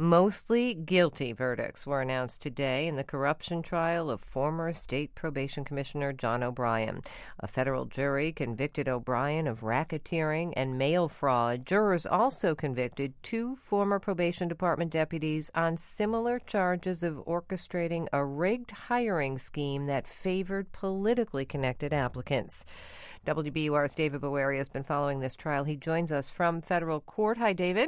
Mostly guilty verdicts were announced today in the corruption trial of former state probation commissioner John O'Brien. A federal jury convicted O'Brien of racketeering and mail fraud. Jurors also convicted two former probation department deputies on similar charges of orchestrating a rigged hiring scheme that favored politically connected applicants. WBUR's David Boeri has been following this trial. He joins us from federal court. Hi, David.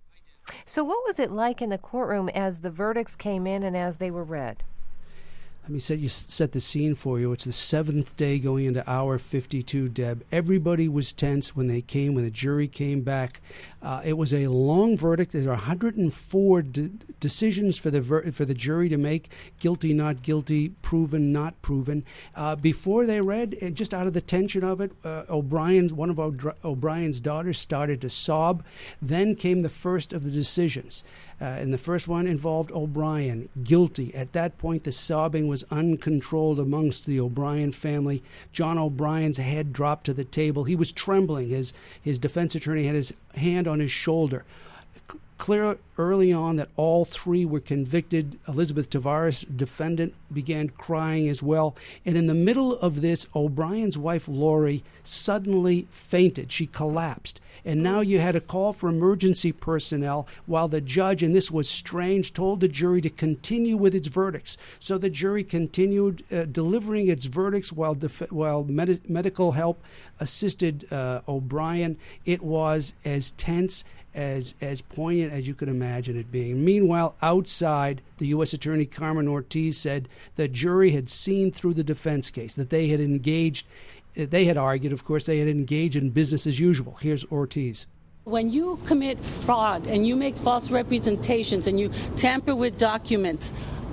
So what was it like in the courtroom as the verdicts came in and as they were read? Let me set the scene for you. It's the seventh day going into hour 52, Deb. Everybody was tense when the jury came back. It was a long verdict. There are 104 decisions for the jury to make: guilty, not guilty, proven, not proven. Before they read, just out of the tension of it, one of O'Brien's daughters started to sob. Then came the first of the decisions. And the first one involved O'Brien, guilty. At that point, the sobbing was uncontrolled amongst the O'Brien family. John O'Brien's head dropped to the table. He was trembling. His defense attorney had his hand on his shoulder. Clear early on that all three were convicted. Elizabeth Tavares, defendant, began crying as well. And in the middle of this, O'Brien's wife, Lori, suddenly fainted. She collapsed. And now you had a call for emergency personnel while the judge, and this was strange, told the jury to continue with its verdicts. So the jury continued delivering its verdicts while medical help assisted O'Brien. It was as tense, as poignant as you could imagine it being. Meanwhile, outside, the U.S. Attorney Carmen Ortiz said the jury had seen through the defense case, that they had argued, of course, they had engaged in business as usual. Here's Ortiz. When you commit fraud and you make false representations and you tamper with documents,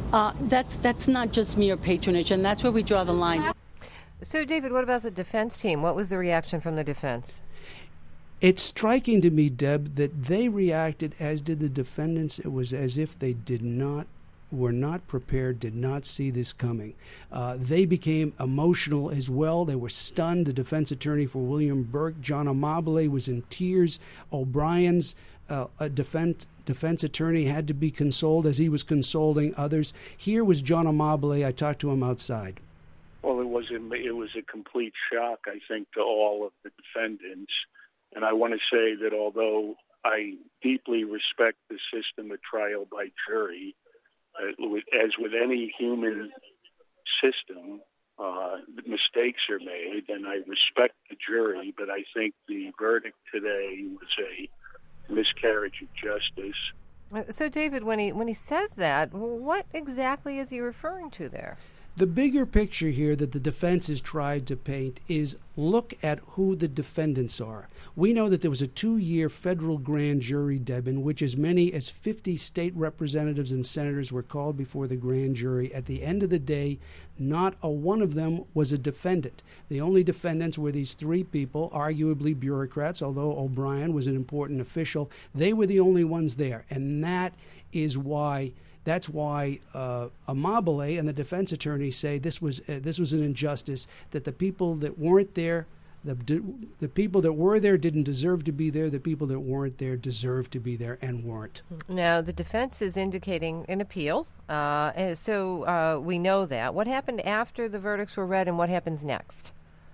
that's not just mere patronage, and that's where we draw the line. So, David, what about the defense team? What was the reaction from the defense? It's striking to me, Deb, that they reacted as did the defendants. It was as if they were not prepared, did not see this coming. They became emotional as well. They were stunned. The defense attorney for William Burke, John Amabile, was in tears. O'Brien's defense attorney had to be consoled as he was consoling others. Here was John Amabile. I talked to him outside. Well, it was a complete shock, I think, to all of the defendants. And I want to say that although I deeply respect the system of trial by jury, as with any human system, mistakes are made, and I respect the jury, but I think the verdict today was a miscarriage of justice. So, David, when he says that, what exactly is he referring to there? The bigger picture here that the defense has tried to paint is look at who the defendants are. We know that there was a 2-year federal grand jury, Deb, in which as many as 50 state representatives and senators were called before the grand jury. At the end of the day, not a one of them was a defendant. The only defendants were these three people, arguably bureaucrats, although O'Brien was an important official. They were the only ones there, and that's why Amabile and the defense attorneys say this was an injustice, that the people that weren't there, the people that were there didn't deserve to be there. The people that weren't there deserved to be there and weren't. Now, the defense is indicating an appeal, so we know that. What happened after the verdicts were read, and what happens next?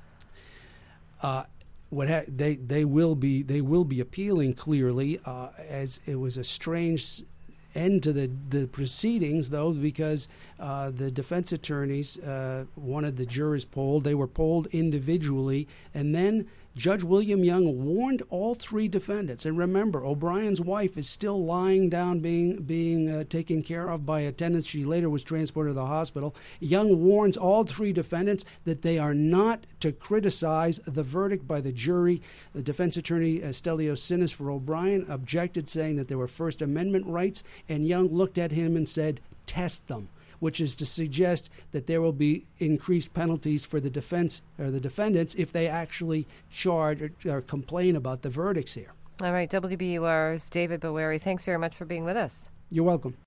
They will be appealing clearly, as it was a strange end to the proceedings, though, because the defense attorneys wanted the jurors polled. They were polled individually, and then Judge William Young warned all three defendants. And remember, O'Brien's wife is still lying down, being taken care of by attendants. She later was transported to the hospital. Young warns all three defendants that they are not to criticize the verdict by the jury. The defense attorney, Stelios Sinis for O'Brien, objected, saying that there were First Amendment rights, and Young looked at him and said, "Test them," which is to suggest that there will be increased penalties for the defense or the defendants if they actually charge or complain about the verdicts here. All right, WBUR's David Boeri, thanks very much for being with us. You're welcome.